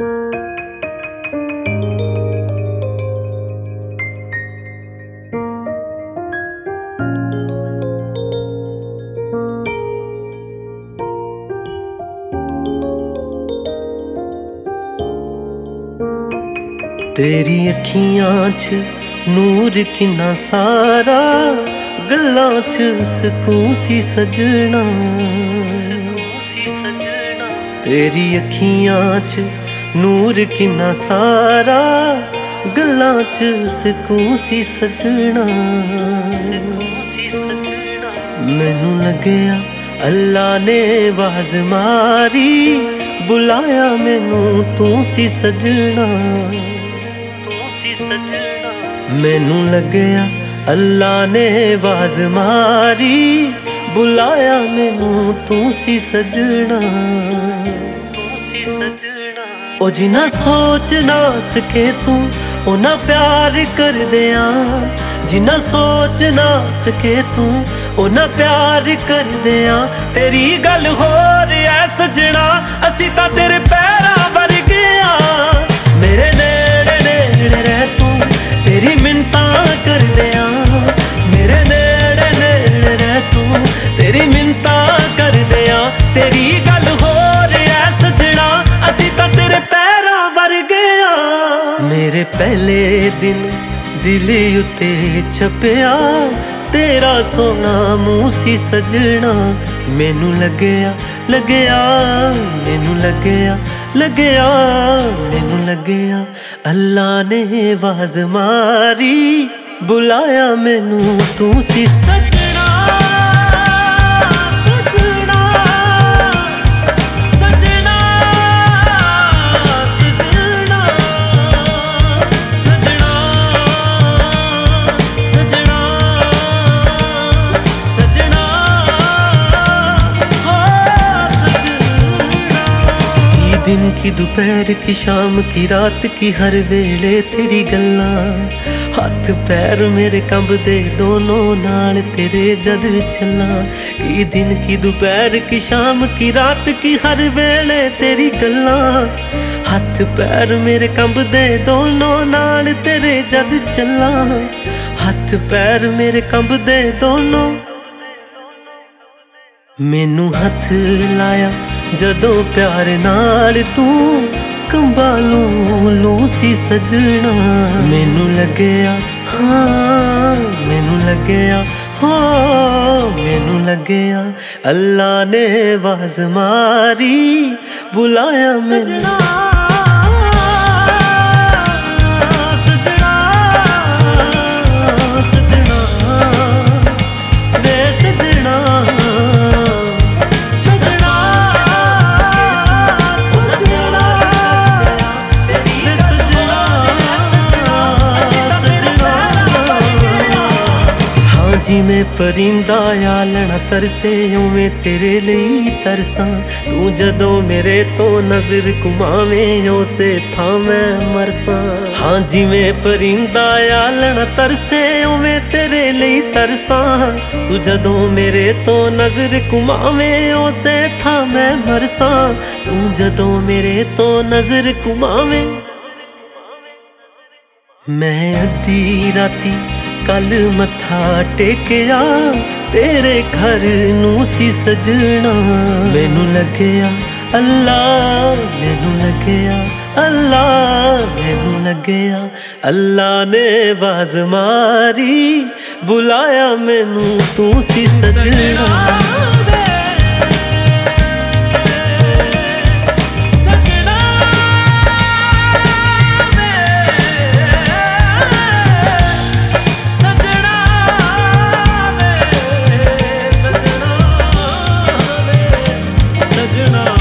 तेरी अखियां च नूर किन्ना सारा, गल्लां च सकून सी सजना, सकून सी सजना। तेरी अखियां च नूर किन्ना सारा, गल्लां च सकून सी सजना, सकून सी सजना। मैनू लगया अल्लाह ने आवाज़ मारी, बुलाया मैनू तू सी सजना, सजना। मैनू लगया अल्लाह ने आवाज़ मारी, बुलाया मैनू तू सी सजना, तू सी सजना। ओ जिन्ना सोच ना सके तू उन्ना प्यार कर दिया, जिन्ना सोच ना सके तू उन्ना प्यार कर दिया। तेरी गल होर ऐ सजना, असी तां तेरे पैरां वर्गे आ। मेरे नेड़े नेड़े रह तू, तेरी मिन्नतां कर दिया। मेरे नेड़े नेड़े रह तू, तेरी मिन्नतां कर दिया। तेरी गल होर ऐ सजना, असी तां तेरे पैरां वर्गे आ। मेरे पहले दिन दिल उत्ते छपया, तेरा सोना मूंह सी सजना। मैनू लगया लगया, मैनू लगया लगया, मैनू लगया अल्लाह ने आवाज़ मारी, बुलाया मैनू तू सी सजना, सजना, सजना, सजना, सजना, सजना, सजना, हो सजना। की दिन की दोपहर की शाम की रात की हर वेले तेरी गल्लां, हाथ पैर मेरे कंबदे दोनों नाल तेरे जद चला। की दिन की दोपहर की शाम की रात की हर वेले तेरी गल्लां, हाथ पैर मेरे कंबदे दोनों नाल तेरे जद चला। हाथ पैर मेरे कंबदे दोनों। मैनू हथ लाया जदों प्यार नाल तू, कंबालू लू सी सजना। मैनू लगया हाँ, मैनू लगया हो, मैनू लगया अल्लाह ने आवाज़ मारी, बुलाया मैनू जिमें परिंदा आलना तरसे, उवें तेरे लिए तरसा। तू जदों मेरे तो नजर घुमावें, उसे थां मैं मरसा। हाँ जिमें परिंदा आलना तरसे, उवें तेरे लिए तरसा। तू जदों मेरे तो नजर घुमावें, उसे थां मैं मरसा। तू जदों मेरे तो नजर घुमावें। मैं अद्धी राती कल मत्था टेकया, तेरे घर नू सी सजना। मैनू लगया अल्लाह, मैनू लगया अल्लाह, मैनू लगया अल्लाह ने आवाज़ मारी, बुलाया मैनू तू सी सजना। सजना।